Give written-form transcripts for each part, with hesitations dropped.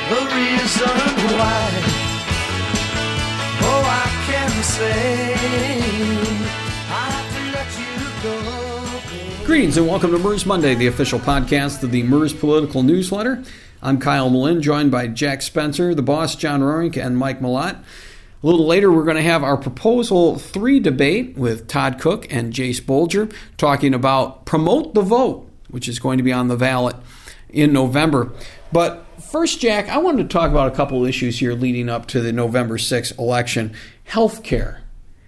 the reason why. Oh, I can say I have to let you go. Greetings and welcome to MERS Monday, the official podcast of the MERS Political Newsletter. I'm Kyle Malin, joined by Jack Spencer, the boss, John Roerink, and Mike Malott. A little later, we're going to have our Proposal 3 debate with Todd Cook and Jace Bolger talking about Promote the Vote, which is going to be on the ballot in November. But first, Jack, I wanted to talk about a couple of issues here leading up to the November 6th election. Healthcare.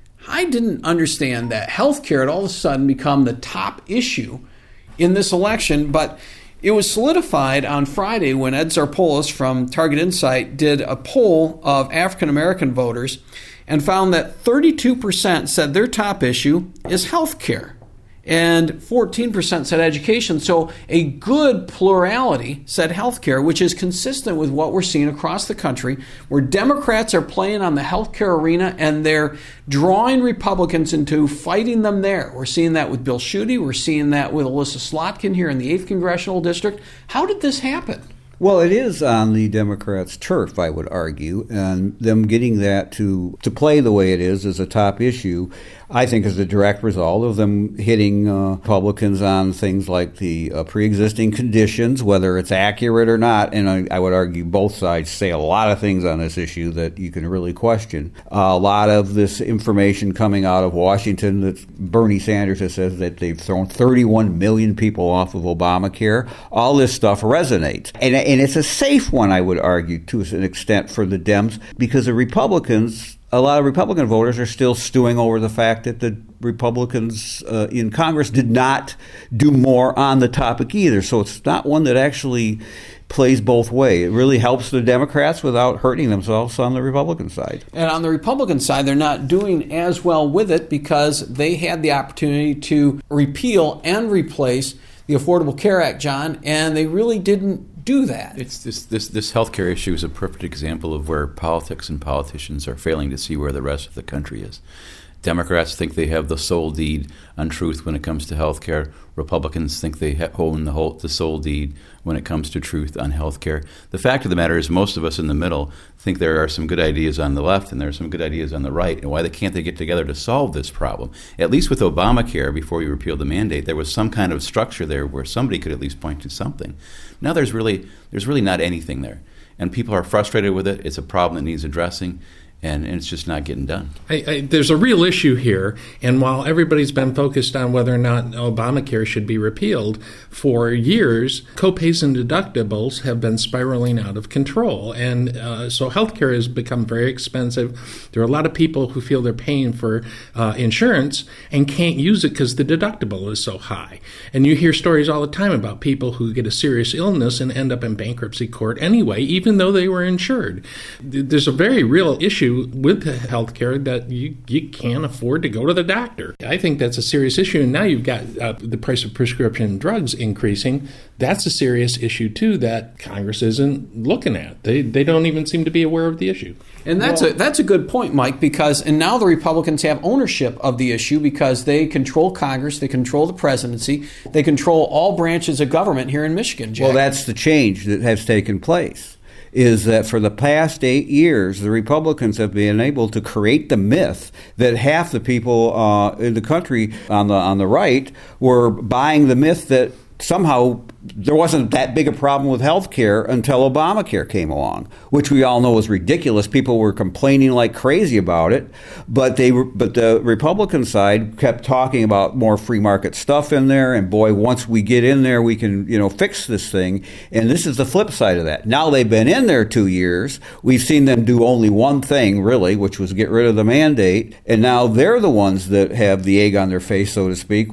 I didn't understand that healthcare had all of a sudden become the top issue in this election, but it was solidified on Friday when Ed Zarpoulos from Target Insight did a poll of African-American voters and found that 32% said their top issue is health care and 14% said education. So a good plurality said health care, which is consistent with what we're seeing across the country, where Democrats are playing on the health care arena and they're drawing Republicans into fighting them there. We're seeing that with Bill Schuette. We're seeing that with Alyssa Slotkin here in the 8th Congressional District. How did this happen? Well, it is on the Democrats' turf, I would argue, and them getting that to play the way it is a top issue, I think is a direct result of them hitting Republicans on things like the pre-existing conditions, whether it's accurate or not, and I would argue both sides say a lot of things on this issue that you can really question. A lot of this information coming out of Washington that Bernie Sanders has said that they've thrown 31 million people off of Obamacare. All this stuff resonates. And it's a safe one, I would argue, to an extent for the Dems, because the Republicans, a lot of Republican voters are still stewing over the fact that the Republicans in Congress did not do more on the topic either. So it's not one that actually plays both ways. It really helps the Democrats without hurting themselves on the Republican side. And on the Republican side, they're not doing as well with it because they had the opportunity to repeal and replace the Affordable Care Act, John, and they really didn't do that. It's this healthcare issue is a perfect example of where politics and politicians are failing to see where the rest of the country is. Democrats think they have the sole deed on truth when it comes to health care. Republicans think they own the sole deed when it comes to truth on health care. The fact of the matter is most of us in the middle think there are some good ideas on the left and there are some good ideas on the right. And why can't they get together to solve this problem? At least with Obamacare, before we repealed the mandate, there was some kind of structure there where somebody could at least point to something. Now there's really not anything there. And people are frustrated with it. It's a problem that needs addressing. And it's just not getting done. There's a real issue here, and while everybody's been focused on whether or not Obamacare should be repealed, for years, copays and deductibles have been spiraling out of control, and so healthcare has become very expensive. There are a lot of people who feel they're paying for insurance and can't use it because the deductible is so high. And you hear stories all the time about people who get a serious illness and end up in bankruptcy court anyway, even though they were insured. There's a very real issue with healthcare that you can't afford to go to the doctor. I think that's a serious issue. And now you've got the price of prescription drugs increasing. That's a serious issue, too, that Congress isn't looking at. They don't even seem to be aware of the issue. And that's a good point, Mike, because now the Republicans have ownership of the issue because they control Congress, they control the presidency, they control all branches of government here in Michigan, Jack. Well, that's the change that has taken place. Is that for the past 8 years, the Republicans have been able to create the myth that half the people in the country on the right were buying the myth that somehow there wasn't that big a problem with health care until Obamacare came along, which we all know is ridiculous. People were complaining like crazy about it, but the Republican side kept talking about more free market stuff in there, and boy, once we get in there, we can fix this thing. And this is the flip side of that. Now they've been in there 2 years. We've seen them do only one thing, really, which was get rid of the mandate, and now they're the ones that have the egg on their face, so to speak,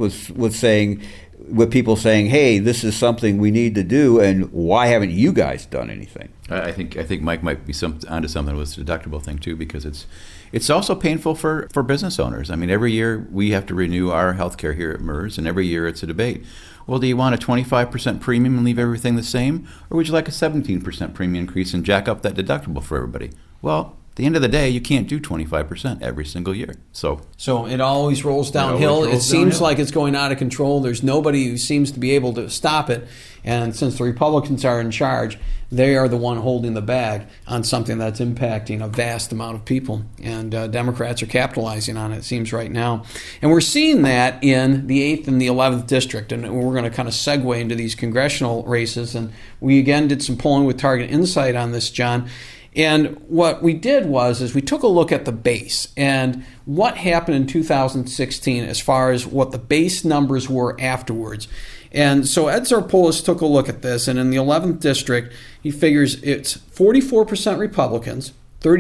with people saying, hey, this is something we need to do, and why haven't you guys done anything? I think Mike might be onto something with the deductible thing, too, because it's also painful for business owners. I mean, every year we have to renew our health care here at MERS, and every year it's a debate. Well, do you want a 25% premium and leave everything the same, or would you like a 17% premium increase and jack up that deductible for everybody? Well, the end of the day, you can't do 25% every single year. So it always rolls downhill. rolls It seems downhill. like it's going out of control. There's nobody who seems to be able to stop it. And since the Republicans are in charge, they are the one holding the bag on something that's impacting a vast amount of people. And Democrats are capitalizing on it seems right now. And we're seeing that in the 8th and the 11th district. And we're going to kind of segue into these congressional races. And we again did some polling with Target Insight on this, John. And what we did is we took a look at the base and what happened in 2016 as far as what the base numbers were afterwards. And so Ed Zarpolis took a look at this, and in the 11th district, he figures it's 44% Republicans,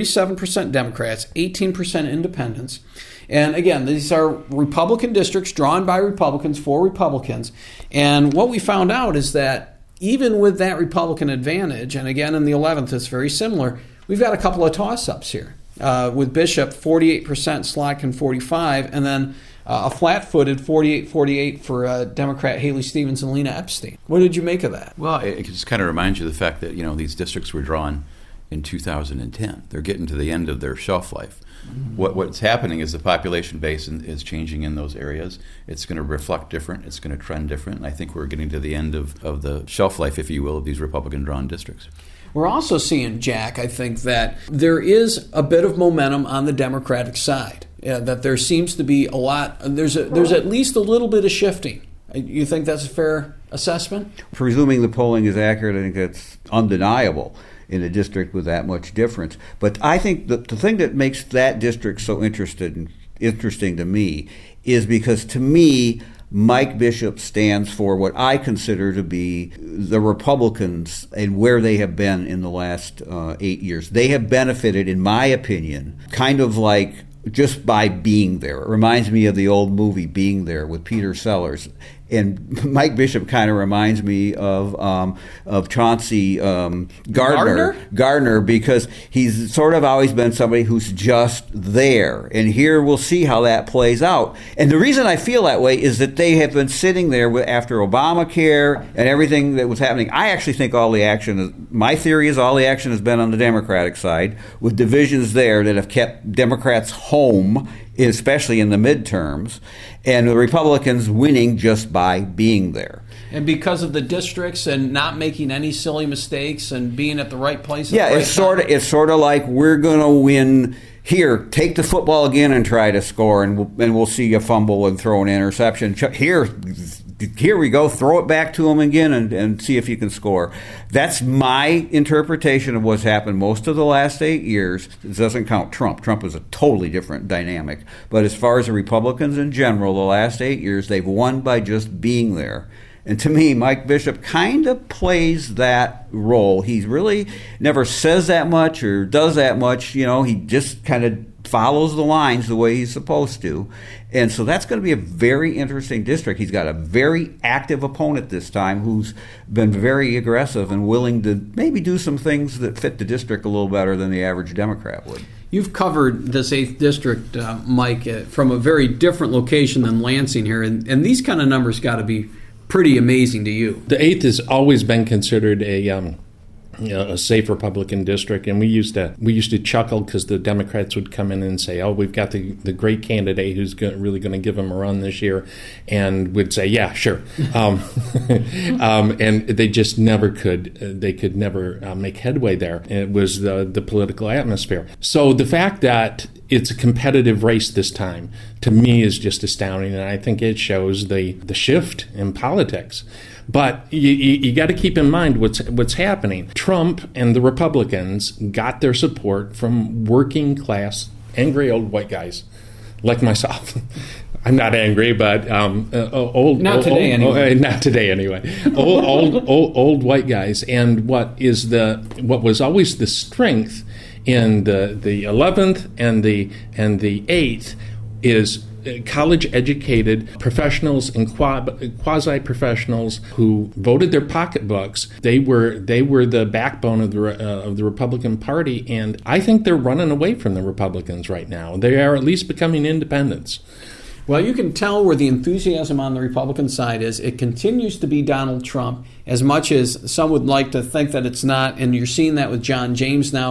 37% Democrats, 18% independents. And again, these are Republican districts drawn by Republicans for Republicans. And what we found out is that even with that Republican advantage, and again in the 11th it's very similar, we've got a couple of toss-ups here. With Bishop, 48%, Slotkin 45%, and then a flat-footed 48-48 for Democrat Haley Stevens and Lena Epstein. What did you make of that? Well, it just kind of reminds you of the fact that, these districts were drawn in 2010. They're getting to the end of their shelf life. Mm-hmm. What's happening is the population base is changing in those areas. It's going to reflect different. It's going to trend different. And I think we're getting to the end of the shelf life, if you will, of these Republican-drawn districts. We're also seeing, Jack, I think that there is a bit of momentum on the Democratic side. That there seems to be a lot. There's at least a little bit of shifting. You think that's a fair assessment? Presuming the polling is accurate, I think that's undeniable in a district with that much difference. But I think the thing that makes that district so interesting to me is because, to me, Mike Bishop stands for what I consider to be the Republicans and where they have been in the last 8 years. They have benefited, in my opinion, kind of like just by being there. It reminds me of the old movie Being There with Peter Sellers. And Mike Bishop kind of reminds me of Chauncey Gardner, because he's sort of always been somebody who's just there. And here we'll see how that plays out. And the reason I feel that way is that they have been sitting there after Obamacare and everything that was happening. I actually think my theory is all the action has been on the Democratic side, with divisions there that have kept Democrats home, especially in the midterms, and the Republicans winning just by being there. And because of the districts and not making any silly mistakes and being at the right place. Yeah, it's sort of like we're going to win. Here, take the football again and try to score, and we'll see you fumble and throw an interception. Here we go. Throw it back to them again and see if you can score. That's my interpretation of what's happened most of the last 8 years. It doesn't count Trump. Trump is a totally different dynamic. But as far as the Republicans in general, the last 8 years, they've won by just being there. And to me, Mike Bishop kind of plays that role. He really never says that much or does that much. He just kind of follows the lines the way he's supposed to. And so that's going to be a very interesting district. He's got a very active opponent this time who's been very aggressive and willing to maybe do some things that fit the district a little better than the average Democrat would. You've covered this 8th district, Mike, from a very different location than Lansing here. And these kind of numbers got to be pretty amazing to you. The 8th has always been considered a safe Republican district, and we used to chuckle because the Democrats would come in and say, "Oh, we've got the great candidate who's really going to give them a run this year," and would say, "Yeah, sure," and they just never could. They could never make headway there. It was the political atmosphere. So the fact that it's a competitive race this time, to me, is just astounding, and I think it shows the shift in politics. But you got to keep in mind what's happening. Trump and the Republicans got their support from working class, angry old white guys like myself. I'm not angry, but old. Not today, anyway. Not today, anyway. Old white guys, and what was always the strength in the 11th and the 8th is college-educated professionals and quasi-professionals who voted their pocketbooks. They were the backbone of the Republican Party, and I think they're running away from the Republicans right now. They are at least becoming independents. Well, you can tell where the enthusiasm on the Republican side is. It continues to be Donald Trump, as much as some would like to think that it's not, and you're seeing that with John James now.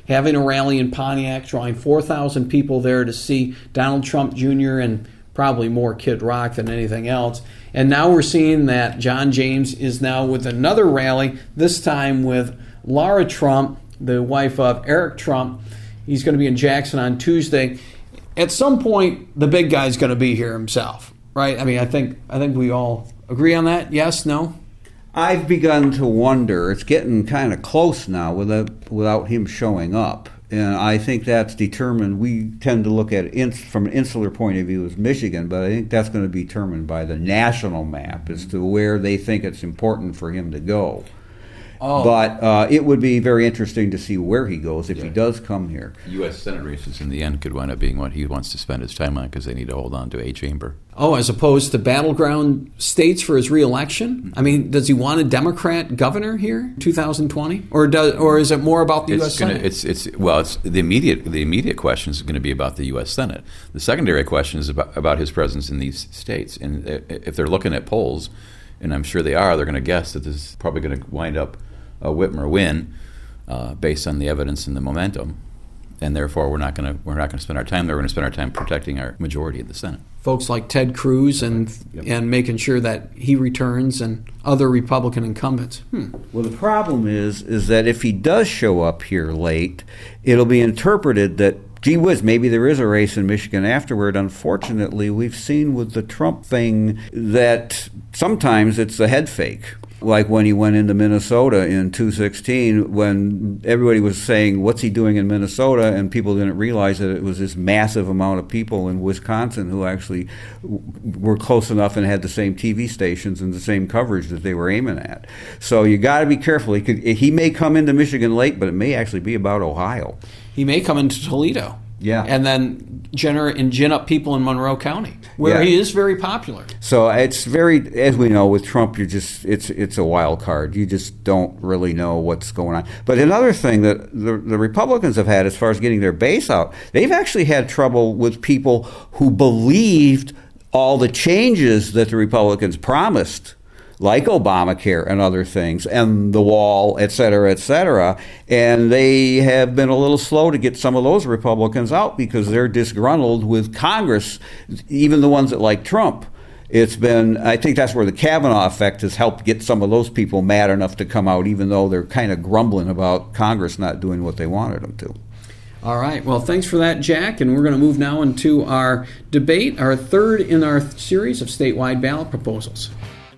having a rally in Pontiac, drawing 4,000 people there to see Donald Trump Jr. and probably more Kid Rock than anything else. And now we're seeing that John James is now with another rally, this time with Lara Trump, the wife of Eric Trump. He's going to be in Jackson on Tuesday. At some point, the big guy's going to be here himself, right? I mean, I think we all agree on that. Yes, no? I've begun to wonder. It's getting kind of close now without him showing up. And I think that's determined. We tend to look at it from an insular point of view as Michigan, but I think that's going to be determined by the national map as to where they think it's important for him to go. Oh. But it would be very interesting to see where he goes if he does come here. U.S. Senate races in the end could wind up being what he wants to spend his time on because they need to hold on to a chamber. Oh, as opposed to battleground states for his reelection? I mean, does he want a Democrat governor here in 2020? Or is it more about the U.S. Senate? It's the immediate question is going to be about the U.S. Senate. The secondary question is about his presence in these states. And if they're looking at polls, and I'm sure they are, they're going to guess that this is probably going to wind up a Whitmer win based on the evidence and the momentum, and therefore we're not going to spend our time there. We're going to spend our time protecting our majority in the Senate. Folks like Ted Cruz and making sure that he returns, and other Republican incumbents. Well, the problem is that if he does show up here late, it'll be interpreted that, gee whiz, maybe there is a race in Michigan afterward. Unfortunately, we've seen with the Trump thing that sometimes it's a head fake. Like when he went into Minnesota in 2016, when everybody was saying, what's he doing in Minnesota? And people didn't realize that it was this massive amount of people in Wisconsin who actually were close enough and had the same TV stations and the same coverage that they were aiming at. So you got to be careful. He may come into Michigan late, but it may actually be about Ohio. He may come into Toledo. Yeah. And then gin up people in Monroe County, where he is very popular. So it's very, as we know, with Trump, it's a wild card. You just don't really know what's going on. But another thing that the Republicans have had as far as getting their base out, they've actually had trouble with people who believed all the changes that the Republicans promised, like Obamacare and other things, and the wall, et cetera, and they have been a little slow to get some of those Republicans out because they're disgruntled with Congress, even the ones that like Trump. I think that's where the Kavanaugh effect has helped get some of those people mad enough to come out, even though they're kind of grumbling about Congress not doing what they wanted them to. All right. Well, thanks for that, Jack. And we're going to move now into our debate, our third in our series of statewide ballot proposals.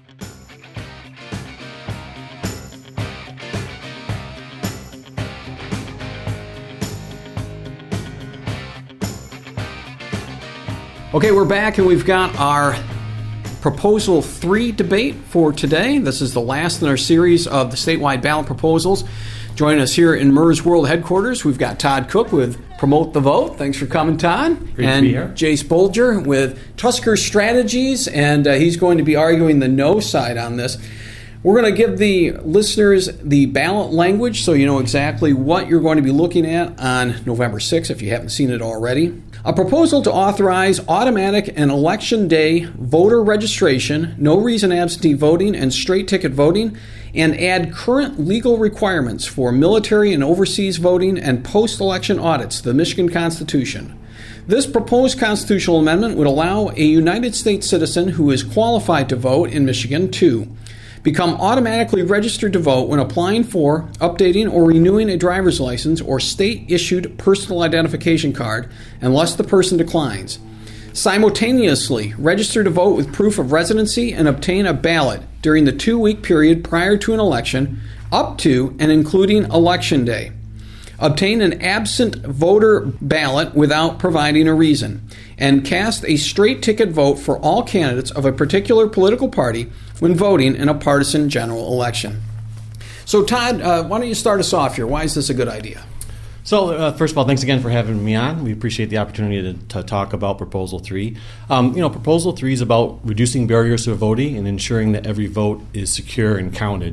Okay, we're back, and we've got our Proposal 3 debate for today. This is the last in our series of the statewide ballot proposals. Joining us here in MERS World Headquarters, we've got Todd Cook with Promote the Vote. Thanks for coming, Todd. Great to be here. Jace Bolger with Tusker Strategies, and he's going to be arguing the no side on this. We're going to give the listeners the ballot language so you know exactly what you're going to be looking at on November 6th if you haven't seen it already. A proposal to authorize automatic and election day voter registration, no reason absentee voting, and straight ticket voting, and add current legal requirements for military and overseas voting and post-election audits to the Michigan Constitution. This proposed constitutional amendment would allow a United States citizen who is qualified to vote in Michigan to become automatically registered to vote when applying for, updating, or renewing a driver's license or state-issued personal identification card, unless the person declines. Simultaneously, register to vote with proof of residency and obtain a ballot during the 2-week period prior to an election, up to and including Election Day. Obtain an absent voter ballot without providing a reason, and cast a straight ticket vote for all candidates of a particular political party when voting in a partisan general election. So, Todd, why don't you start us off here? Why is this a good idea? So, first of all, thanks again for having me on. We appreciate the opportunity to talk about Proposal 3. Proposal 3 is about reducing barriers to voting and ensuring that every vote is secure and counted.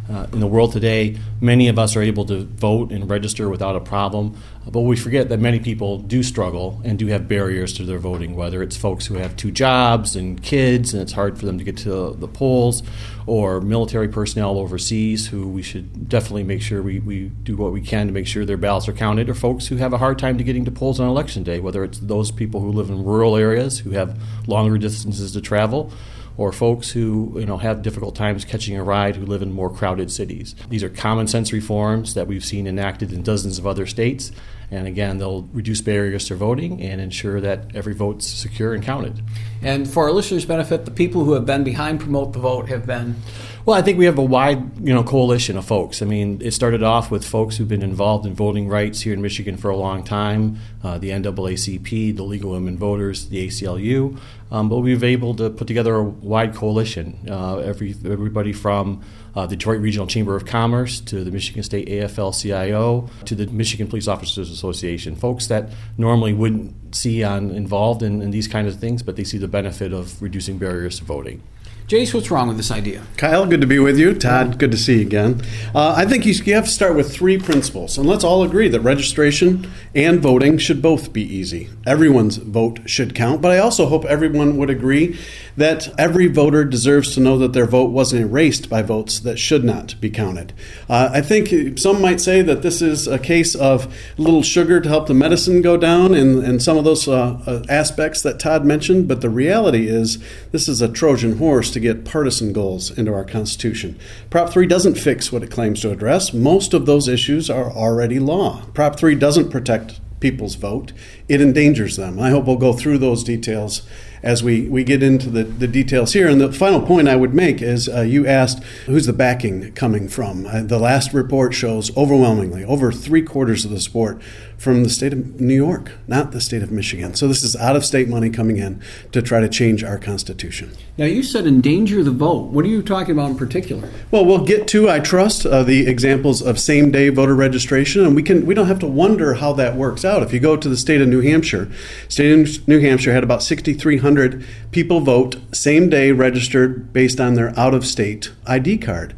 In the world today, many of us are able to vote and register without a problem, but we forget that many people do struggle and do have barriers to their voting, whether it's folks who have 2 jobs and kids and it's hard for them to get to the polls, or military personnel overseas who we should definitely make sure we do what we can to make sure their ballots are counted, or folks who have a hard time to getting to polls on election day, whether it's those people who live in rural areas who have longer distances to travel, or folks who have difficult times catching a ride who live in more crowded cities. These are common sense reforms that we've seen enacted in dozens of other states, and again, they'll reduce barriers to voting and ensure that every vote's secure and counted. And for our listeners' benefit, the people who have been behind Promote the Vote have been... Well, I think we have a wide, coalition of folks. I mean, it started off with folks who've been involved in voting rights here in Michigan for a long time, the NAACP, the League of Women Voters, the ACLU, but we've been able to put together a wide coalition. Everybody from the Detroit Regional Chamber of Commerce to the Michigan State AFL-CIO to the Michigan Police Officers Association, folks that normally wouldn't see involved in these kinds of things, but they see the benefit of reducing barriers to voting. Jace, what's wrong with this idea? Kyle, good to be with you. Todd, good to see you again. I think you have to start with 3 principles, and let's all agree that registration and voting should both be easy. Everyone's vote should count, but I also hope everyone would agree that every voter deserves to know that their vote wasn't erased by votes that should not be counted. I think some might say that this is a case of a little sugar to help the medicine go down and some of those aspects that Todd mentioned, but the reality is this is a Trojan horse to get partisan goals into our Constitution. Prop 3 doesn't fix what it claims to address. Most of those issues are already law. Prop 3 doesn't protect people's vote. It endangers them. I hope we'll go through those details as we get into the details here. And the final point I would make is you asked who's the backing coming from. The last report shows overwhelmingly over 3/4 of the support from the state of New York, not the state of Michigan. So this is out-of-state money coming in to try to change our Constitution. Now, you said endanger the vote. What are you talking about in particular? Well, we'll get to, I trust, the examples of same-day voter registration, and we don't have to wonder how that works out. If you go to the state of New Hampshire, had about 6,300 people vote same day registered based on their out-of-state ID card.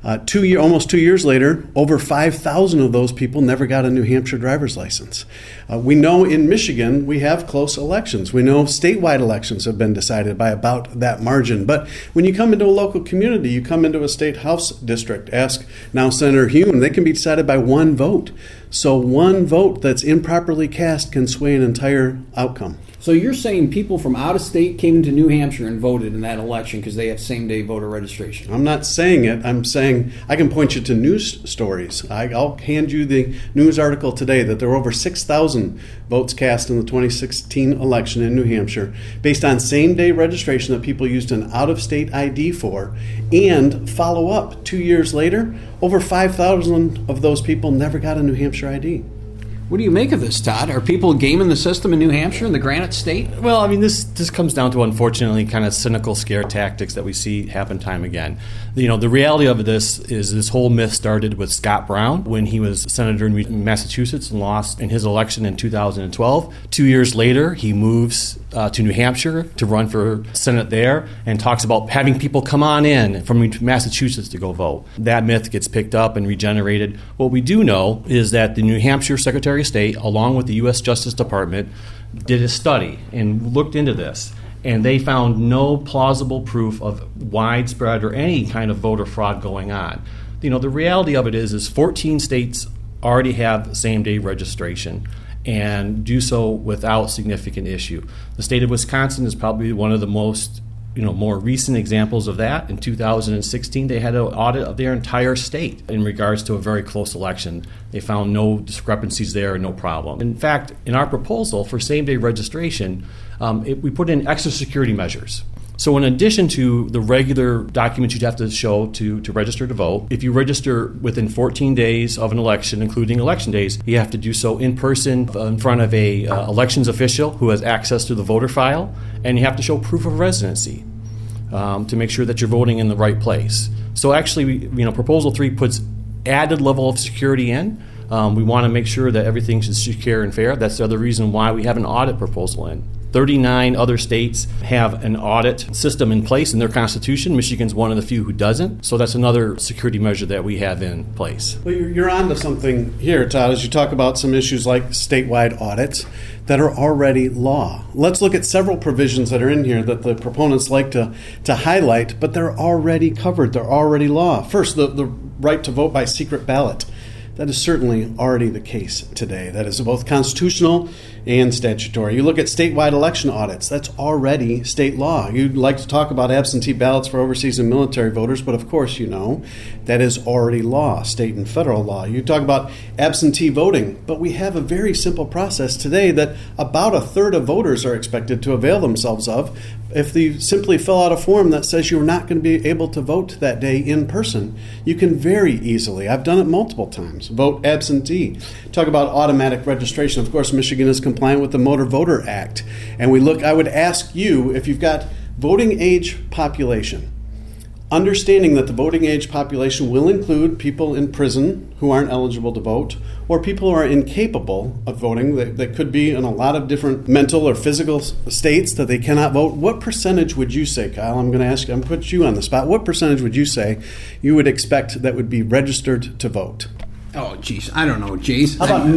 Almost 2 years later, over 5,000 of those people never got a New Hampshire driver's license. We know in Michigan we have close elections. We know statewide elections have been decided by about that margin. But when you come into a local community, you come into a state house district, ask now Senator Hume, they can be decided by one vote. So one vote that's improperly cast can sway an entire outcome. So you're saying people from out of state came into New Hampshire and voted in that election because they have same-day voter registration? I'm not saying it. I'm saying I can point you to news stories. I'll hand you the news article today that there were over 6,000 votes cast in the 2016 election in New Hampshire based on same-day registration that people used an out-of-state ID for, and follow up 2 years later, over 5,000 of those people never got a New Hampshire ID. What do you make of this, Todd? Are people gaming the system in New Hampshire, in the Granite State? Well, I mean, this comes down to, unfortunately, kind of cynical scare tactics that we see happen time again. The reality of this whole myth started with Scott Brown when he was senator in Massachusetts and lost in his election in 2012. 2 years later, he moves to New Hampshire to run for Senate there and talks about having people come on in from Massachusetts to go vote. That myth gets picked up and regenerated. What we do know is that the New Hampshire Secretary of State, along with the U.S. Justice Department, did a study and looked into this. And they found no plausible proof of widespread or any kind of voter fraud going on. The reality of it is 14 states already have same-day registration and do so without significant issue. The state of Wisconsin is probably one of the most more recent examples of that. In 2016, they had an audit of their entire state in regards to a very close election. They found no discrepancies there, no problem. In fact, in our proposal for same-day registration, we put in extra security measures. So in addition to the regular documents you'd have to show to register to vote, if you register within 14 days of an election, including election days, you have to do so in person in front of a elections official who has access to the voter file, and you have to show proof of residency to make sure that you're voting in the right place. So actually, Proposal 3 puts added level of security in. We want to make sure that everything is secure and fair. That's the other reason why we have an audit proposal in. 39 other states have an audit system in place in their constitution. Michigan's one of the few who doesn't. So that's another security measure that we have in place. Well, you're on to something here, Todd, as you talk about some issues like statewide audits that are already law. Let's look at several provisions that are in here that the proponents like to highlight, but they're already covered. They're already law. First, the right to vote by secret ballot. That is certainly already the case today. That is both constitutional and statutory. You look at statewide election audits. That's already state law. You'd like to talk about absentee ballots for overseas and military voters, but of course you know that is already law, state and federal law. You talk about absentee voting, but we have a very simple process today that about a third of voters are expected to avail themselves of if you simply fill out a form that says you're not going to be able to vote that day in person. You can very easily, I've done it multiple times, vote absentee. Talk about automatic registration. Of course, Michigan is compliant with the Motor Voter Act. And I would ask you, if you've got voting age population, understanding that the voting age population will include people in prison who aren't eligible to vote, or people who are incapable of voting, that could be in a lot of different mental or physical states that they cannot vote. What percentage would you say, Kyle? I'm going to put you on the spot. What percentage would you say you would expect that would be registered to vote? Oh, geez, I don't know, Jace. How about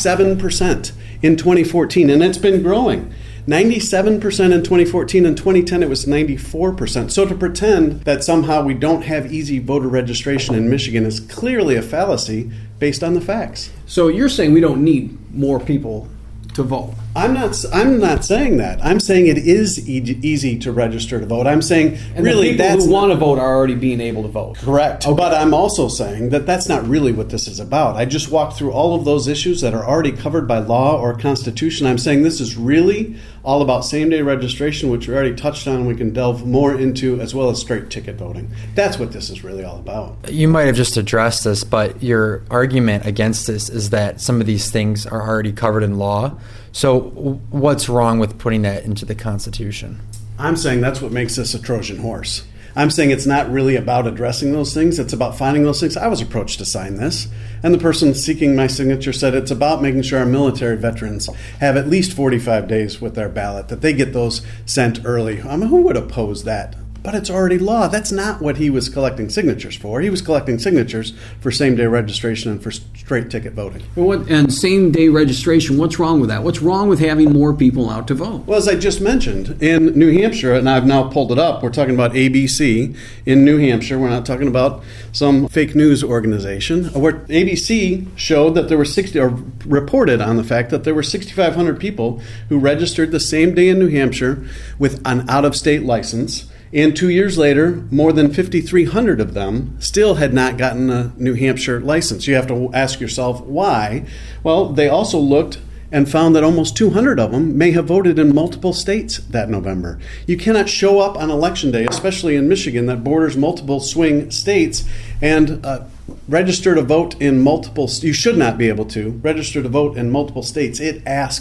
97% in 2014? And it's been growing. 97% in 2014. In 2010, it was 94%. So to pretend that somehow we don't have easy voter registration in Michigan is clearly a fallacy based on the facts. So you're saying we don't need more people to vote? I'm not saying that. I'm saying it is easy to register to vote. I'm saying And really the people that's who want to vote are already being able to vote. correct. But I'm also saying that that's not really what this is about. I just walked through all of those issues that are already covered by law or constitution. I'm saying this is really all about same-day registration, which we already touched on and we can delve more into, as well as straight ticket voting. That's what this is really all about. You might have just addressed this, but your argument against this is that some of these things are already covered in law. So what's wrong with putting that into the Constitution? I'm saying that's what makes this a Trojan horse. I'm saying it's not really about addressing those things. It's about finding those things. I was approached to sign this, and the person seeking my signature said it's about making sure our military veterans have at least 45 days with their ballot, that they get those sent early. I mean, who would oppose that? But it's already law. That's not what he was collecting signatures for. He was collecting signatures for same-day registration and for straight ticket voting. And same-day registration, what's wrong with that? What's wrong with having more people out to vote? Well, as I just mentioned, in New Hampshire, and I've now pulled it up, we're talking about ABC in New Hampshire. We're not talking about some fake news organization. Where ABC showed that there were reported on the fact that there were 6,500 people who registered the same day in New Hampshire with an out-of-state license. And 2 years later, more than 5,300 of them still had not gotten a New Hampshire license. You have to ask yourself why. Well, they also looked and found that almost 200 of them may have voted in multiple states that November. You cannot show up on Election Day, especially in Michigan that borders multiple swing states, and register to vote in multiple. You should not be able to register to vote in multiple states. It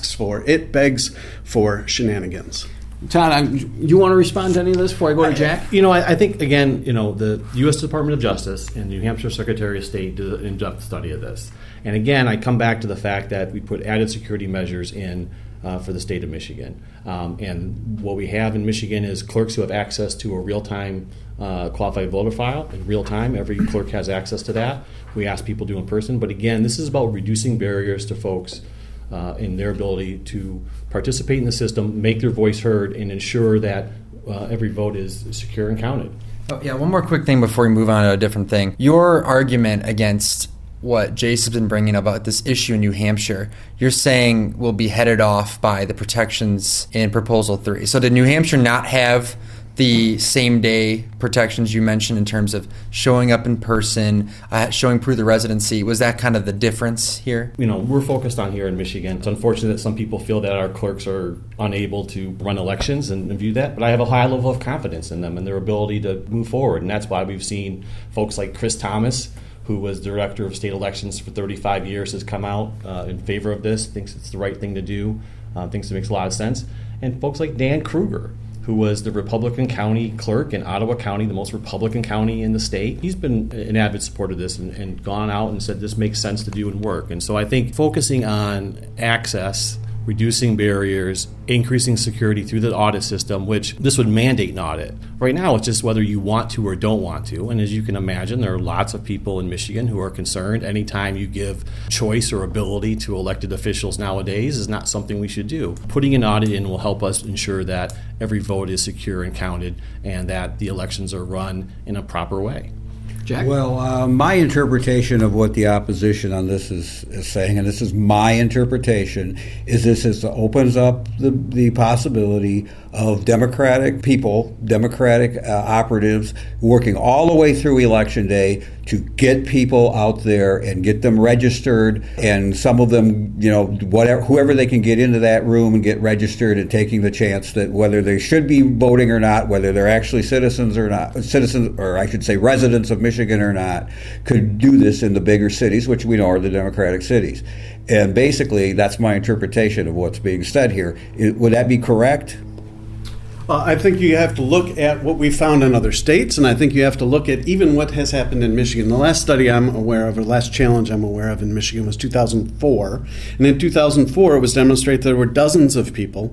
begs for shenanigans. Todd, you want to respond to any of this before I go to Jack? I think, again, the U.S. Department of Justice and the New Hampshire Secretary of State did an in-depth study of this. And again, I come back to the fact that we put added security measures in for the state of Michigan. And what we have in Michigan is clerks who have access to a real-time qualified voter file in real time. Every clerk has access to that. We ask people to do in person. But again, this is about reducing barriers to folks in their ability to participate in the system, make their voice heard, and ensure that every vote is secure and counted. Oh, yeah, one more quick thing before we move on to a different thing. Your argument against what Jace has been bringing about this issue in New Hampshire, you're saying will be headed off by the protections in Proposal 3. So did New Hampshire not have the same-day protections you mentioned in terms of showing up in person, showing proof of residency? Was that kind of the difference here? We're focused on here in Michigan. It's unfortunate that some people feel that our clerks are unable to run elections and view that, but I have a high level of confidence in them and their ability to move forward, and that's why we've seen folks like Chris Thomas, who was director of state elections for 35 years, has come out in favor of this, thinks it's the right thing to do, thinks it makes a lot of sense, and folks like Dan Kruger, who was the Republican county clerk in Ottawa County, the most Republican county in the state. He's been an avid supporter of this and gone out and said this makes sense to do and work. And so I think focusing on access, reducing barriers, increasing security through the audit system, which this would mandate an audit. Right now, it's just whether you want to or don't want to. And as you can imagine, there are lots of people in Michigan who are concerned anytime you give choice or ability to elected officials nowadays is not something we should do. Putting an audit in will help us ensure that every vote is secure and counted and that the elections are run in a proper way. Jack? Well, my interpretation of what the opposition on this is saying, and this is my interpretation, is this opens up the possibility of Democratic people, Democratic operatives working all the way through Election Day to get people out there and get them registered, and some of them, whoever they can get into that room and get registered, and taking the chance that whether they should be voting or not, whether they're actually citizens, or I should say residents of Michigan or not, could do this in the bigger cities, which we know are the Democratic cities. And basically, that's my interpretation of what's being said here. Would that be correct? I think you have to look at what we found in other states, and I think you have to look at even what has happened in Michigan. The last study I'm aware of, or last challenge I'm aware of in Michigan was 2004. And in 2004, it was demonstrated there were dozens of people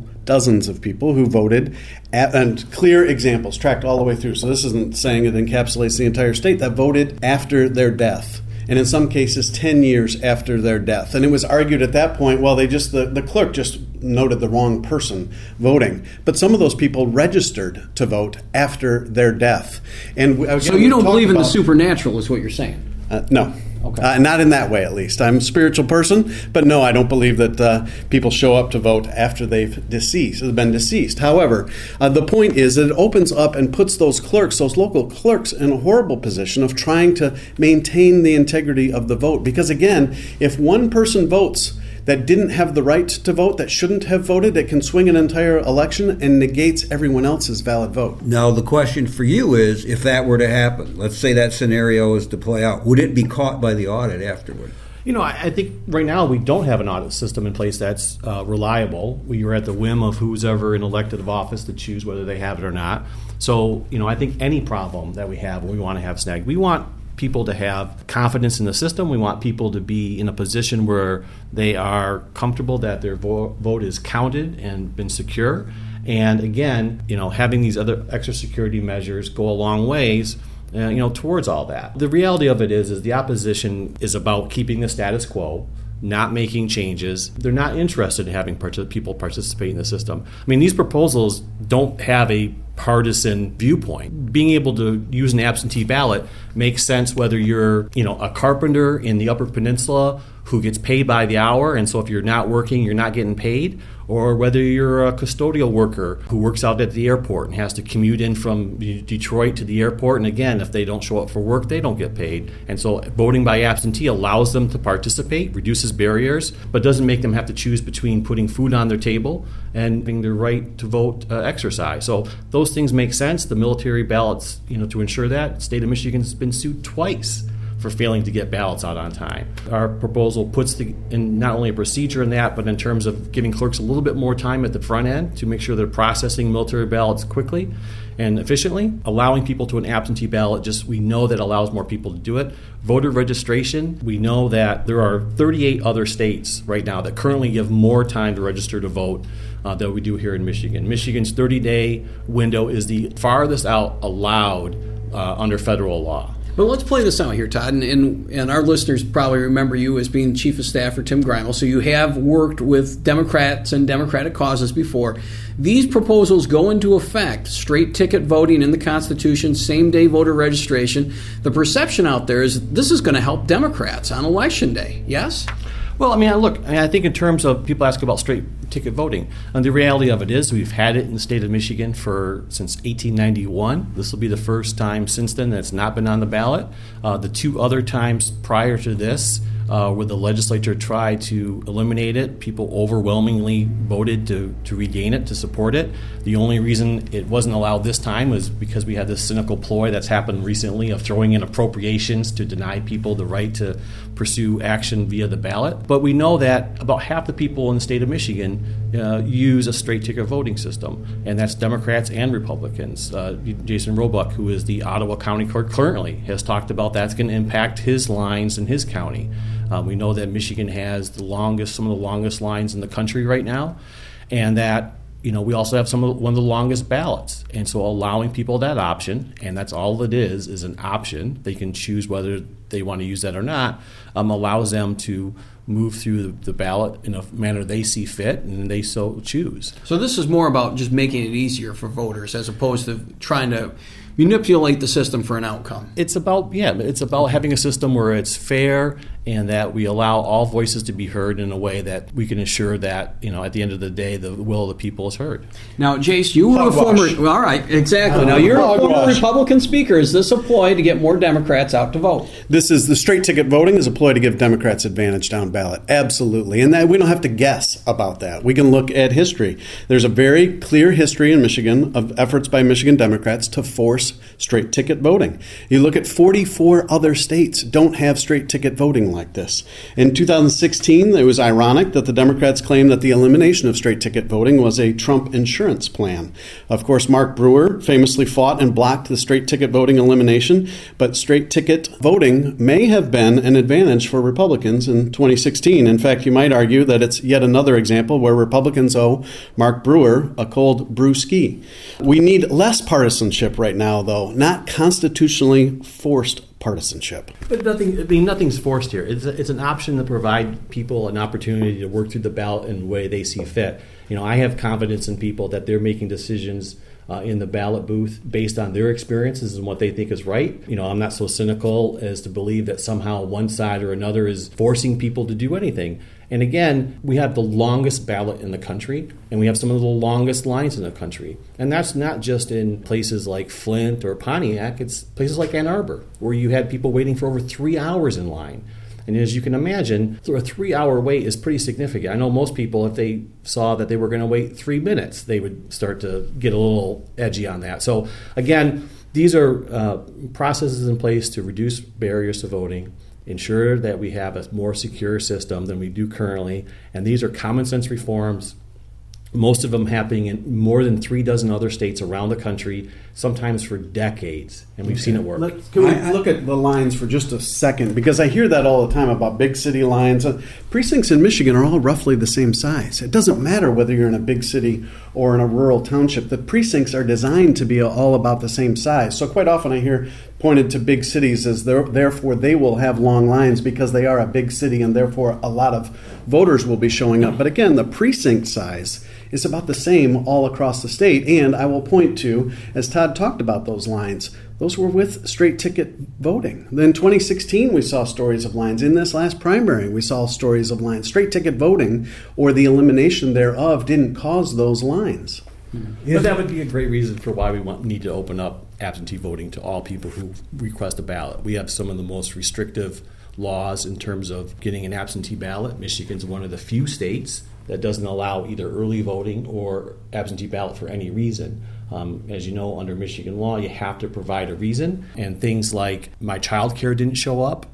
who voted, and clear examples tracked all the way through. So this isn't saying it encapsulates the entire state, that voted after their death. And in some cases, 10 years after their death. And it was argued at that point, well, the clerk just noted the wrong person voting. But some of those people registered to vote after their death. And again, so you don't believe in the supernatural is what you're saying? No. Okay. Not in that way, at least. I'm a spiritual person, but no, I don't believe that people show up to vote after they've been deceased. However, the point is that it opens up and puts those local clerks, in a horrible position of trying to maintain the integrity of the vote. Because again, if one person votes that didn't have the right to vote, that shouldn't have voted, it can swing an entire election and negates everyone else's valid vote. Now, the question for you is, if that were to happen, let's say that scenario is to play out, would it be caught by the audit afterward? I think right now we don't have an audit system in place that's reliable. We are at the whim of who's ever in elected office to choose whether they have it or not. So, I think any problem that we have, we want to have snagged. We want people to have confidence in the system. We want people to be in a position where they are comfortable that their vote is counted and been secure. And again, having these other extra security measures go a long ways, towards all that. The reality of it is the opposition is about keeping the status quo, not making changes. They're not interested in having people participate in the system. I mean, these proposals don't have a partisan viewpoint. Being able to use an absentee ballot makes sense whether you're, a carpenter in the Upper Peninsula who gets paid by the hour, and so if you're not working, you're not getting paid, or whether you're a custodial worker who works out at the airport and has to commute in from Detroit to the airport, and again, if they don't show up for work, they don't get paid. And so voting by absentee allows them to participate, reduces barriers, but doesn't make them have to choose between putting food on their table and having their right to vote exercise. So those things make sense. The military ballots, to ensure that, the state of Michigan has been sued twice for failing to get ballots out on time. Our proposal puts in not only a procedure in that, but in terms of giving clerks a little bit more time at the front end to make sure they're processing military ballots quickly and efficiently, allowing people to an absentee ballot. We know that allows more people to do it. Voter registration, we know that there are 38 other states right now that currently give more time to register to vote than we do here in Michigan. Michigan's 30-day window is the farthest out allowed under federal law. But let's play this out here, Todd, and our listeners probably remember you as being Chief of Staff for Tim Greimel, so you have worked with Democrats and Democratic causes before. These proposals go into effect, straight ticket voting in the Constitution, same-day voter registration. The perception out there is this is going to help Democrats on Election Day, yes? Well, I think in terms of people ask about straight ticket voting, and the reality of it is we've had it in the state of Michigan since 1891. This will be the first time since then that's not been on the ballot. The two other times prior to this where the legislature tried to eliminate it. People overwhelmingly voted to regain it, to support it. The only reason it wasn't allowed this time was because we had this cynical ploy that's happened recently of throwing in appropriations to deny people the right to pursue action via the ballot. But we know that about half the people in the state of Michigan use a straight ticket voting system, and that's Democrats and Republicans. Jason Roebuck, who is the Ottawa County Clerk currently, has talked about that's going to impact his lines in his county. We know that Michigan has some of the longest lines in the country right now, and that we also have one of the longest ballots. And so allowing people that option, and that's all it is an option. They can choose whether they want to use that or not, allows them to move through the ballot in a manner they see fit and they so choose. So this is more about just making it easier for voters as opposed to trying to manipulate the system for an outcome. It's about having a system where it's fair and that we allow all voices to be heard in a way that we can ensure that, at the end of the day, the will of the people is heard. Now, Jace, you were a former... All right, exactly. Now, you're a former Republican speaker. Is this a ploy to get more Democrats out to vote? This is the straight ticket voting is a ploy to give Democrats advantage down ballot. Absolutely. And that we don't have to guess about that. We can look at history. There's a very clear history in Michigan of efforts by Michigan Democrats to force straight ticket voting. You look at 44 other states don't have straight ticket voting like this. In 2016, it was ironic that the Democrats claimed that the elimination of straight ticket voting was a Trump insurance plan. Of course, Mark Brewer famously fought and blocked the straight ticket voting elimination, but straight ticket voting may have been an advantage for Republicans in 2016. In fact, you might argue that it's yet another example where Republicans owe Mark Brewer a cold brewski. We need less partisanship right now, though, not constitutionally forced partisanship. But nothing's forced here. It's an option to provide people an opportunity to work through the ballot in the way they see fit. I have confidence in people that they're making decisions in the ballot booth based on their experiences and what they think is right. I'm not so cynical as to believe that somehow one side or another is forcing people to do anything. And again, we have the longest ballot in the country, and we have some of the longest lines in the country. And that's not just in places like Flint or Pontiac, it's places like Ann Arbor, where you had people waiting for over 3 hours in line. And as you can imagine, a 3-hour wait is pretty significant. I know most people, if they saw that they were going to wait 3 minutes, they would start to get a little edgy on that. So again, these are processes in place to reduce barriers to voting, ensure that we have a more secure system than we do currently. And these are common sense reforms, most of them happening in more than 36 other states around the country, sometimes for decades, and we've seen it work. Can we look at the lines for just a second? Because I hear that all the time about big city lines. Precincts in Michigan are all roughly the same size. It doesn't matter whether you're in a big city or in a rural township. The precincts are designed to be all about the same size. So quite often I hear pointed to big cities as therefore they will have long lines because they are a big city and therefore a lot of voters will be showing up. But again, the precinct size is about the same all across the state. And I will point to, as Todd talked about those lines, those were with straight ticket voting. Then in 2016, we saw stories of lines. In this last primary, we saw stories of lines. Straight ticket voting, or the elimination thereof, didn't cause those lines. But that would be a great reason for why we need to open up absentee voting to all people who request a ballot. We have some of the most restrictive laws in terms of getting an absentee ballot. Michigan's one of the few states that doesn't allow either early voting or absentee ballot for any reason. As you know, under Michigan law, you have to provide a reason. And things like my child care didn't show up,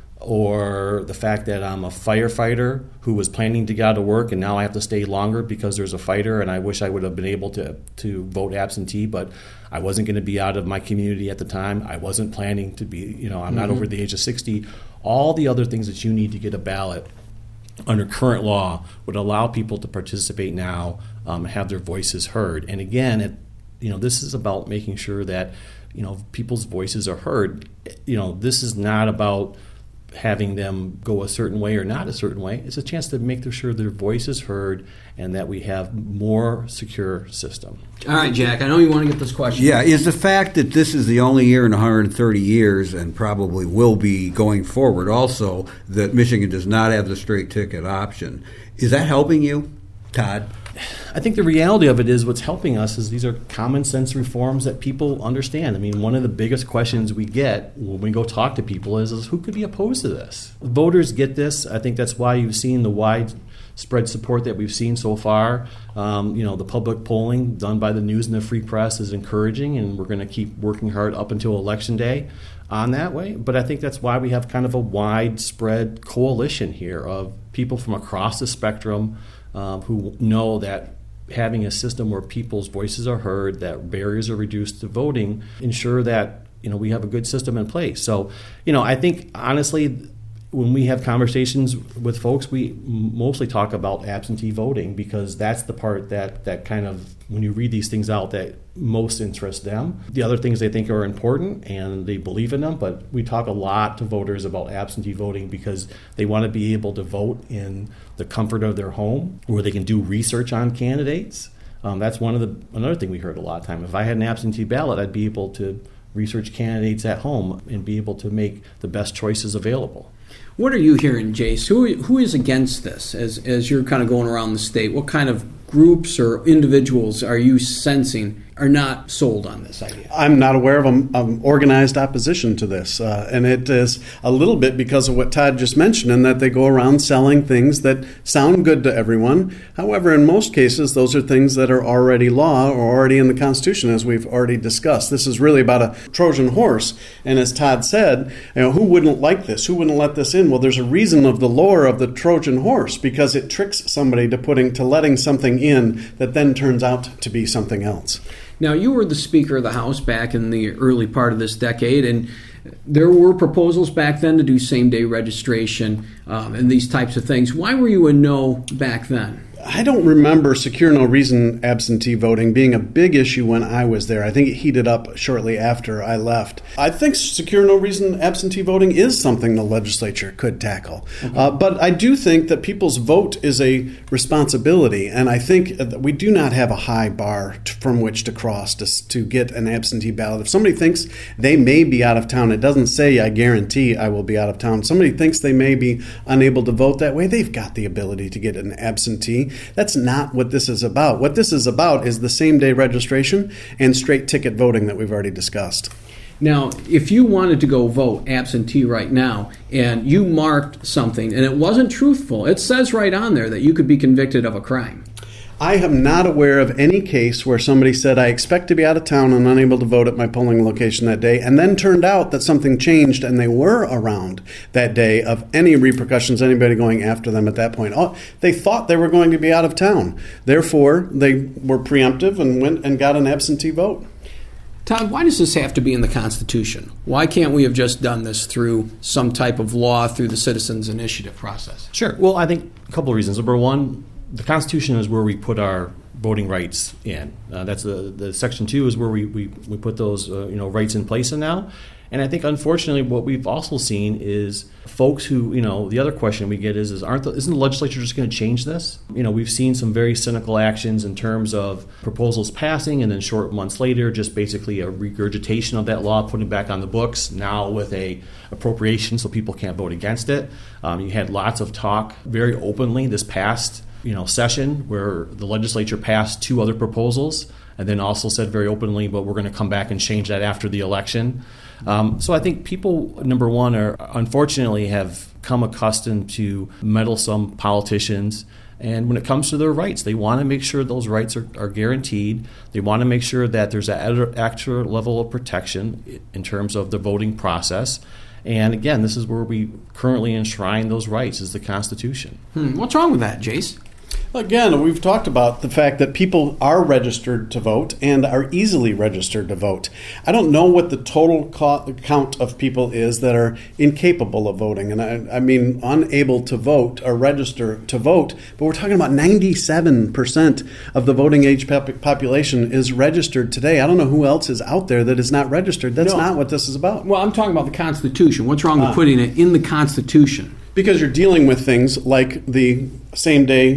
or the fact that I'm a firefighter who was planning to get out of work and now I have to stay longer because there's a fire and I wish I would have been able to vote absentee, but I wasn't going to be out of my community at the time. I wasn't planning to be, I'm not over the age of 60. All the other things that you need to get a ballot under current law would allow people to participate now, have their voices heard. And again, this is about making sure that, people's voices are heard. This is not about having them go a certain way or not a certain way. It's a chance to make sure their voice is heard and that we have more secure system. All right, Jack, I know you want to get this question. Yeah, is the fact that this is the only year in 130 years and probably will be going forward also that Michigan does not have the straight ticket option, is that helping you, Todd? I think the reality of it is what's helping us is these are common sense reforms that people understand. I mean, one of the biggest questions we get when we go talk to people is who could be opposed to this? Voters get this. I think that's why you've seen the widespread support that we've seen so far. The public polling done by the News and the Free Press is encouraging, and we're going to keep working hard up until Election Day on that way. But I think that's why we have kind of a widespread coalition here of people from across the spectrum who know that having a system where people's voices are heard, that barriers are reduced to voting, ensure that we have a good system in place. So, I think honestly, when we have conversations with folks, we mostly talk about absentee voting because that's the part that kind of, when you read these things out, that most interests them. The other things they think are important and they believe in them, but we talk a lot to voters about absentee voting because they want to be able to vote in the comfort of their home where they can do research on candidates. That's another thing we heard a lot of time. If I had an absentee ballot, I'd be able to research candidates at home and be able to make the best choices available. What are you hearing, Jace? Who is against this as you're kind of going around the state? What kind of groups or individuals are you sensing are not sold on this idea? I'm not aware of organized opposition to this, and it is a little bit because of what Todd just mentioned, in that they go around selling things that sound good to everyone. However, in most cases, those are things that are already law or already in the Constitution, as we've already discussed. This is really about a Trojan horse, and as Todd said, who wouldn't like this? Who wouldn't let this in? Well, there's a reason of the lore of the Trojan horse, because it tricks somebody to letting something in that then turns out to be something else. Now, you were the Speaker of the House back in the early part of this decade, and there were proposals back then to do same-day registration and these types of things. Why were you a no back then? I don't remember secure no reason absentee voting being a big issue when I was there. I think it heated up shortly after I left. I think secure no reason absentee voting is something the legislature could tackle. But I do think that people's vote is a responsibility, and I think that we do not have a high bar from which to cross to get an absentee ballot. If somebody thinks they may be out of town, it doesn't say I guarantee I will be out of town. Somebody thinks they may be unable to vote that way, they've got the ability to get an absentee. That's not what this is about. What this is about is the same-day registration and straight ticket voting that we've already discussed. Now, if you wanted to go vote absentee right now and you marked something and it wasn't truthful, it says right on there that you could be convicted of a crime. I am not aware of any case where somebody said, I expect to be out of town and unable to vote at my polling location that day, and then turned out that something changed and they were around that day of any repercussions, anybody going after them at that point. They thought they were going to be out of town. Therefore, they were preemptive and went and got an absentee vote. Todd, why does this have to be in the Constitution? Why can't we have just done this through some type of law, through the Citizens Initiative process? Sure. Well, I think a couple of reasons. Number one, the Constitution is where we put our voting rights in. That's the Section 2 is where we put those rights in place in now. And I think, unfortunately, what we've also seen is folks who, the other question we get isn't the legislature just going to change this? We've seen some very cynical actions in terms of proposals passing and then short months later, just basically a regurgitation of that law, putting it back on the books, now with a appropriation so people can't vote against it. You had lots of talk very openly this past session where the legislature passed 2 other proposals and then also said very openly, but we're going to come back and change that after the election. So I think people, number one, unfortunately have come accustomed to meddlesome politicians. And when it comes to their rights, they want to make sure those rights are guaranteed. They want to make sure that there's an extra level of protection in terms of the voting process. And again, this is where we currently enshrine those rights, is the Constitution. What's wrong with that, Jace? Again, we've talked about the fact that people are registered to vote and are easily registered to vote. I don't know what the total count of people is that are incapable of voting, and I mean unable to vote or register to vote, but we're talking about 97% of the voting age population is registered today. I don't know who else is out there that is not registered. That's not what this is about. Well, I'm talking about the Constitution. What's wrong with putting it in the Constitution? Because you're dealing with things like the same-day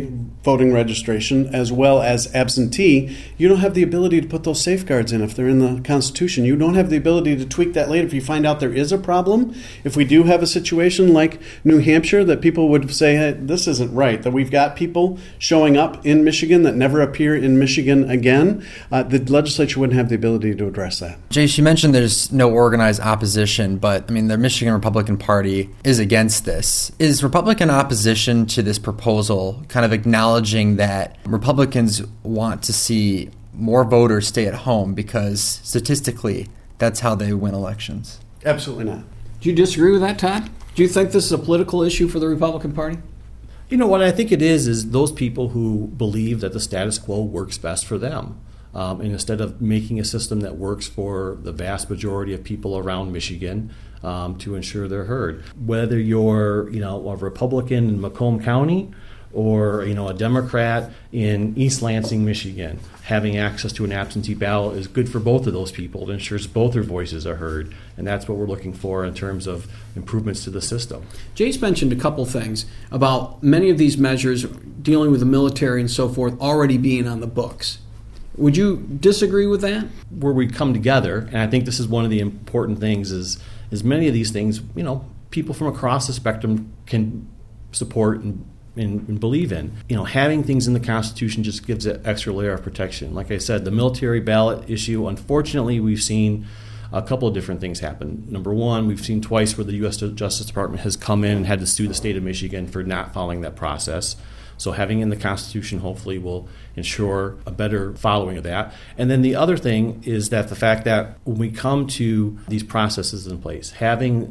voting registration as well as absentee, you don't have the ability to put those safeguards in if they're in the Constitution. You don't have the ability to tweak that later if you find out there is a problem. If we do have a situation like New Hampshire that people would say, hey, this isn't right, that we've got people showing up in Michigan that never appear in Michigan again, the legislature wouldn't have the ability to address that. Jace, you mentioned there's no organized opposition, but I mean, the Michigan Republican Party is against this. Is Republican opposition to this proposal kind of acknowledging that Republicans want to see more voters stay at home because statistically that's how they win elections? Absolutely not. Do you disagree with that, Todd? Do you think this is a political issue for the Republican Party? You know, what I think it is those people who believe that the status quo works best for them. And instead of making a system that works for the vast majority of people around Michigan to ensure they're heard. Whether you're, a Republican in Macomb County or, a Democrat in East Lansing, Michigan, having access to an absentee ballot is good for both of those people. It ensures both their voices are heard. And that's what we're looking for in terms of improvements to the system. Jace mentioned a couple things about many of these measures dealing with the military and so forth already being on the books. Would you disagree with that? Where we come together, and I think this is one of the important things, is many of these things, people from across the spectrum can support and believe in. Having things in the Constitution just gives it extra layer of protection. Like I said, the military ballot issue, unfortunately, we've seen a couple of different things happen. Number one, we've seen twice where the U.S. Justice Department has come in and had to sue the state of Michigan for not following that process. So having in the Constitution hopefully will ensure a better following of that. And then the other thing is that the fact that when we come to these processes in place, having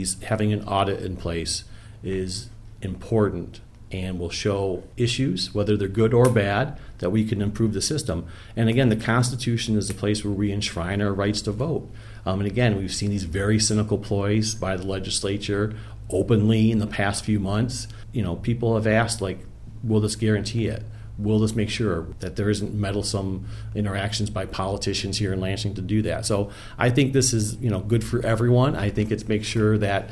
an audit in place is important and will show issues, whether they're good or bad, that we can improve the system. And again, the Constitution is a place where we enshrine our rights to vote. And again, we've seen these very cynical ploys by the legislature openly in the past few months. People have asked, will this guarantee it? Will this make sure that there isn't meddlesome interactions by politicians here in Lansing to do that? So I think this is good for everyone. I think it's make sure that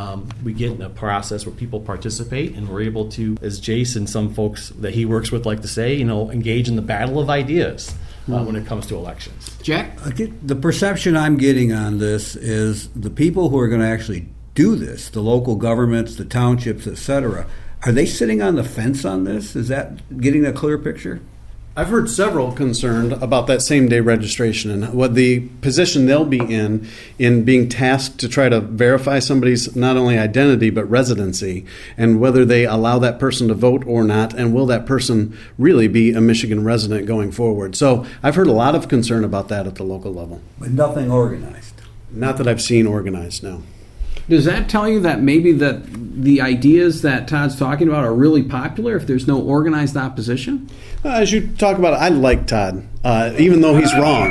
we get in a process where people participate and we're able to, as Jason, some folks that he works with like to say, engage in the battle of ideas when it comes to elections. Jack? The perception I'm getting on this is the people who are going to actually do this, the local governments, the townships, etc., are they sitting on the fence on this? Is that getting a clear picture? I've heard several concerned about that same-day registration and what the position they'll be in being tasked to try to verify somebody's not only identity but residency, and whether they allow that person to vote or not, and will that person really be a Michigan resident going forward. So I've heard a lot of concern about that at the local level. But nothing organized. Not that I've seen organized, no. Does that tell you that maybe that the ideas that Todd's talking about are really popular if there's no organized opposition? As you talk about it, I like Todd, even though he's wrong.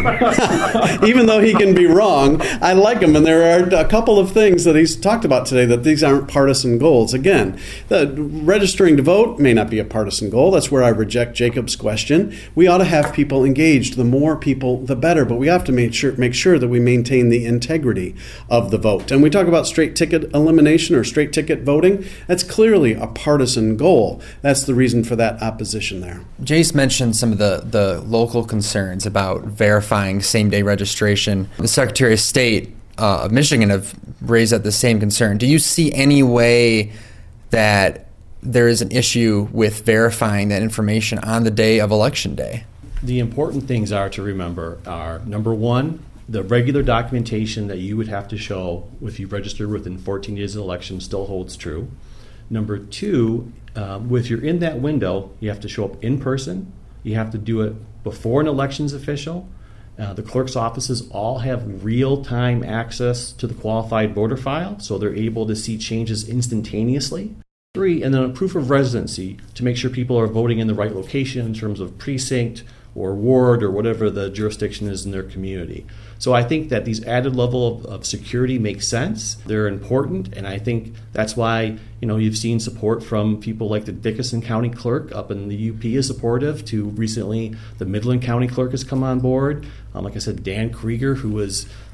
Even though he can be wrong, I like him. And there are a couple of things that he's talked about today that these aren't partisan goals. Again, registering to vote may not be a partisan goal. That's where I reject Jacob's question. We ought to have people engaged. The more people, the better. But we have to make sure that we maintain the integrity of the vote. And we talk about straight ticket elimination or straight ticket voting. That's clearly a partisan goal. That's the reason for that opposition there. Jace mentioned some of the local concerns about verifying same-day registration. The Secretary of State of Michigan have raised the same concern. Do you see any way that there is an issue with verifying that information on the day of Election Day? The important things to remember are, number one, the regular documentation that you would have to show if you register within 14 days of the election still holds true. Number two, if you're in that window, you have to show up in person. You have to do it before an elections official. The clerk's offices all have real-time access to the qualified voter file, so they're able to see changes instantaneously. Three, and then a proof of residency to make sure people are voting in the right location in terms of precinct or ward or whatever the jurisdiction is in their community. So I think that these added level of security makes sense. They're important, and I think that's why you've seen support from people like the Dickinson County Clerk up in the UP is supportive. To recently, the Midland County Clerk has come on board. Like I said, Dan Krieger, who was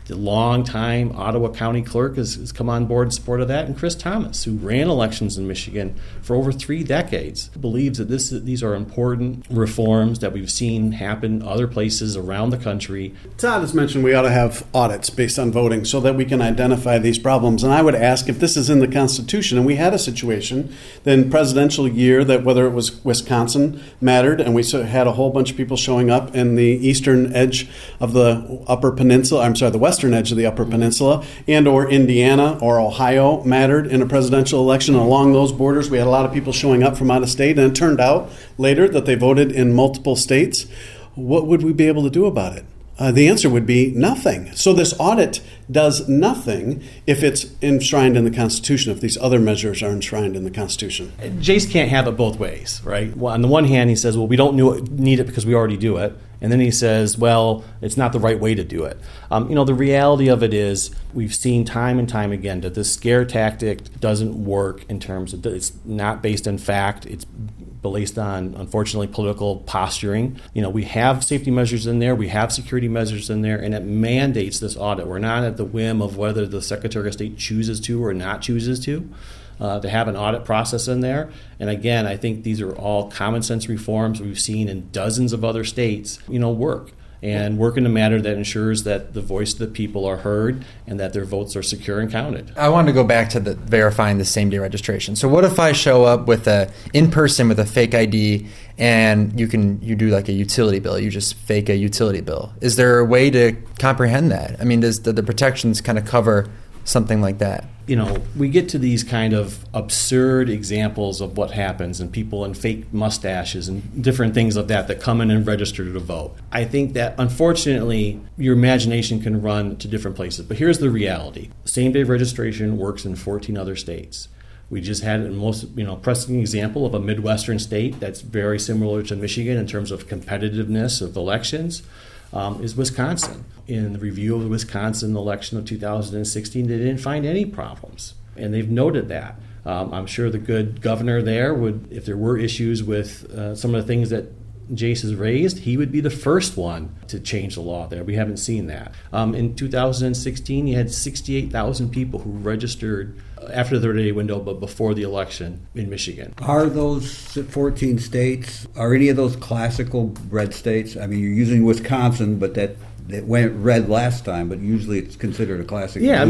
The longtime Ottawa County Clerk has come on board in support of that, and Chris Thomas, who ran elections in Michigan for over 3 decades, believes that these are important reforms that we've seen happen other places around the country. Todd has mentioned we ought to have audits based on voting so that we can identify these problems. And I would ask if this is in the Constitution, and we had a situation then presidential year that whether it was Wisconsin mattered, and we had a whole bunch of people showing up in the eastern edge of the Upper Peninsula, the western edge of the Upper Peninsula, and or Indiana or Ohio mattered in a presidential election. And along those borders, we had a lot of people showing up from out of state, and it turned out later that they voted in multiple states. What would we be able to do about it? The answer would be nothing. So this audit does nothing if it's enshrined in the Constitution, if these other measures are enshrined in the Constitution. Jace can't have it both ways, right? Well, on the one hand, he says, well, we don't need it because we already do it. And then he says, well, it's not the right way to do it. The reality of it is we've seen time and time again that this scare tactic doesn't work in terms of it's not based on fact. It's based on, unfortunately, political posturing. We have safety measures in there. We have security measures in there, and it mandates this audit. We're not at the whim of whether the Secretary of State chooses to or not chooses to have an audit process in there. And again, I think these are all common sense reforms we've seen in dozens of other states, work. And work in a manner that ensures that the voice of the people are heard and that their votes are secure and counted. I wanted to go back to verifying the same-day registration. So what if I show up in person with a fake ID and you do like a utility bill? You just fake a utility bill. Is there a way to comprehend that? I mean, does the protections kind of cover something like that? We get to these kind of absurd examples of what happens and people in fake mustaches and different things of that come in and register to vote. I think that, unfortunately, your imagination can run to different places. But here's the reality. Same-day registration works in 14 other states. We just had a most pressing example of a Midwestern state that's very similar to Michigan in terms of competitiveness of elections. Is Wisconsin. In the review of the Wisconsin election of 2016, they didn't find any problems, and they've noted that. I'm sure the good governor there would, if there were issues with some of the things that Jace has raised, he would be the first one to change the law there. We haven't seen that. In 2016, you had 68,000 people who registered after the 30-day window, but before the election in Michigan. Are those 14 states, are any of those classical red states? I mean, you're using Wisconsin, but it went red last time, but usually it's considered a classic. Yeah,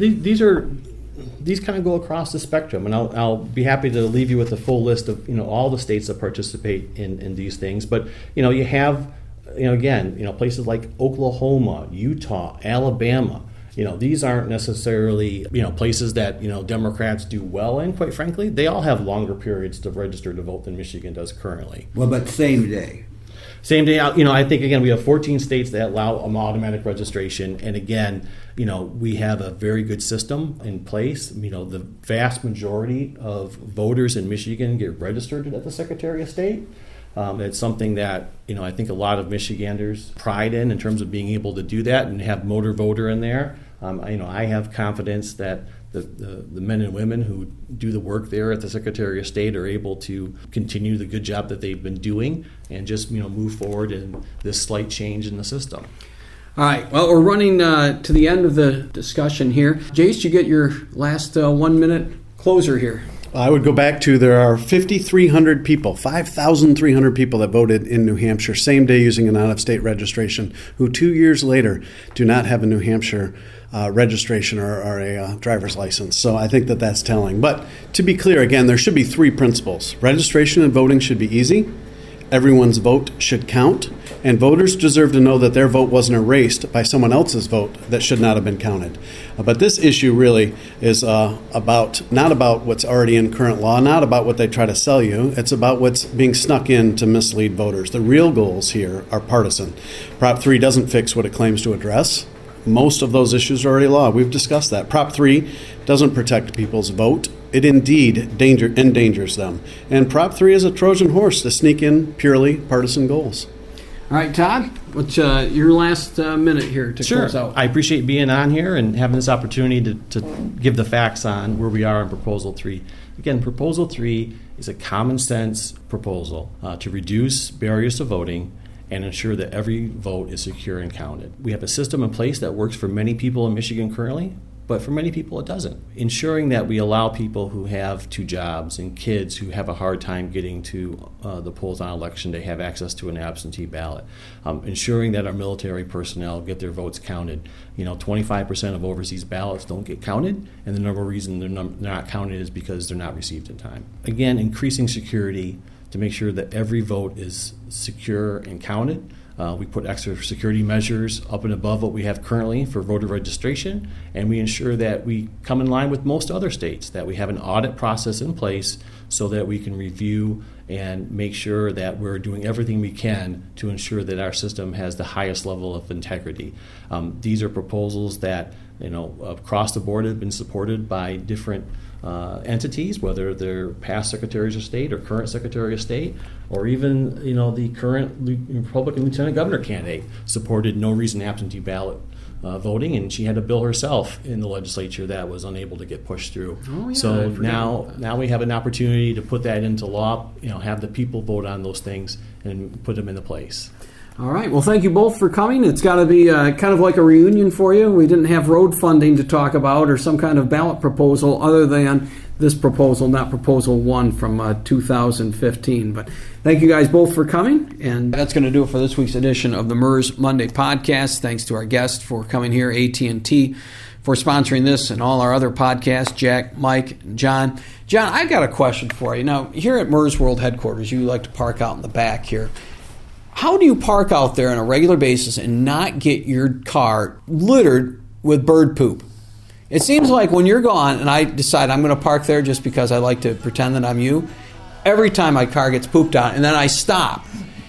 these kind of go across the spectrum, and I'll be happy to leave you with a full list of all the states that participate in these things. But you have places like Oklahoma, Utah, Alabama. These aren't necessarily places that Democrats do well in. Quite frankly, they all have longer periods to register to vote than Michigan does currently. Well, but same day. Same day, I think, again, we have 14 states that allow automatic registration. And again, we have a very good system in place. The vast majority of voters in Michigan get registered at the Secretary of State. It's something that, I think a lot of Michiganders pride in terms of being able to do that and have motor voter in there. I have confidence that the men and women who do the work there at the Secretary of State are able to continue the good job that they've been doing and just move forward in this slight change in the system. All right. Well, we're running to the end of the discussion here. Jace, you get your last 1 minute closer here. I would go back to there are 5,300 people, 5,300 people that voted in New Hampshire, same day using an out-of-state registration, who 2 years later do not have a New Hampshire registration or a driver's license. So I think that that's telling. But to be clear, again, there should be 3 principles. Registration and voting should be easy. Everyone's vote should count. And voters deserve to know that their vote wasn't erased by someone else's vote that should not have been counted. But this issue really is not about what's already in current law, not about what they try to sell you. It's about what's being snuck in to mislead voters. The real goals here are partisan. Prop 3 doesn't fix what it claims to address. Most of those issues are already law. We've discussed that. Prop 3 doesn't protect people's vote. It indeed endangers them. And Prop 3 is a Trojan horse to sneak in purely partisan goals. All right, Todd, what's your last minute here to close out? I appreciate being on here and having this opportunity to give the facts on where we are on Proposal 3. Again, Proposal 3 is a common sense proposal to reduce barriers to voting and ensure that every vote is secure and counted. We have a system in place that works for many people in Michigan currently, but for many people it doesn't. Ensuring that we allow people who have 2 jobs and kids who have a hard time getting to the polls on election day have access to an absentee ballot. Ensuring that our military personnel get their votes counted. 25% of overseas ballots don't get counted, and the number of reasons they're not counted is because they're not received in time. Again, increasing security to make sure that every vote is secure and counted. We put extra security measures up and above what we have currently for voter registration, and we ensure that we come in line with most other states, that we have an audit process in place so that we can review and make sure that we're doing everything we can to ensure that our system has the highest level of integrity. These are proposals that across the board have been supported by different entities, whether they're past secretaries of state or current secretary of state, or even the current Republican lieutenant governor candidate supported no reason absentee ballot voting, and she had a bill herself in the legislature that was unable to get pushed through. So now we have an opportunity to put that into law. Have the people vote on those things and put them into place. All right. Well, thank you both for coming. It's got to be kind of like a reunion for you. We didn't have road funding to talk about or some kind of ballot proposal other than this proposal, not Proposal 1 from 2015. But thank you guys both for coming. And that's going to do it for this week's edition of the MERS Monday podcast. Thanks to our guests for coming here, AT&T, for sponsoring this and all our other podcasts, Jack, Mike, and John. John, I got a question for you. Now, here at MERS World Headquarters, you like to park out in the back here. How do you park out there on a regular basis and not get your car littered with bird poop? It seems like when you're gone and I decide I'm going to park there just because I like to pretend that I'm you, every time my car gets pooped on and then I stop.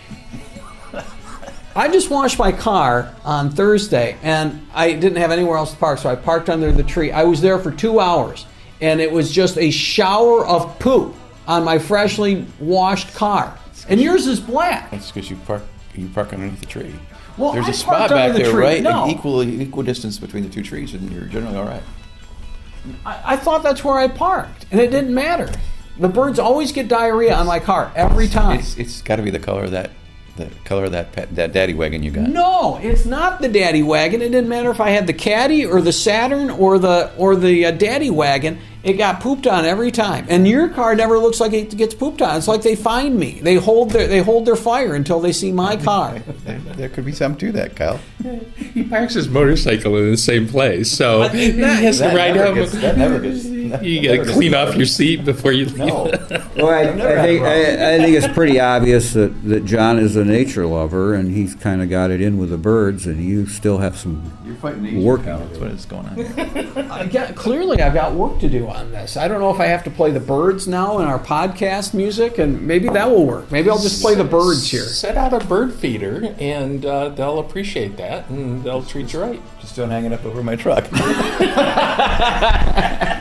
I just washed my car on Thursday and I didn't have anywhere else to park, so I parked under the tree. I was there for 2 hours and it was just a shower of poop on my freshly washed car. And yours is black. That's because you park underneath the tree. Well, there's I a spot parked under back the there, tree. right? No. Equal distance between the 2 trees, and you're generally all right. I thought that's where I parked, and it didn't matter. The birds always get diarrhea on my car every time. It's got to be the color of that daddy wagon you got. No, it's not the daddy wagon. It didn't matter if I had the Caddy or the Saturn or the daddy wagon. It got pooped on every time. And your car never looks like it gets pooped on. It's like they find me. They hold their fire until they see my car. There could be something to that, Kyle. He parks his motorcycle in the same place, so he has to ride home. That never gets. You got to clean off your seat before you leave. No. Well, I think it's pretty obvious that John is a nature lover, and he's kind of got it in with the birds, and you still have some You're fighting nature, work. Kyle. That's what is going on here. Clearly, I've got work to do on this. I don't know if I have to play the birds now in our podcast music, and maybe that will work. Maybe I'll just play the birds here. Set out a bird feeder, and they'll appreciate that, and they'll treat you right. Just don't hang it up over my truck.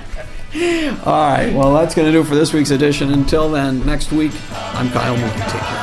All right. Well, that's going to do it for this week's edition. Until then, next week, I'm Kyle Moore. Take care.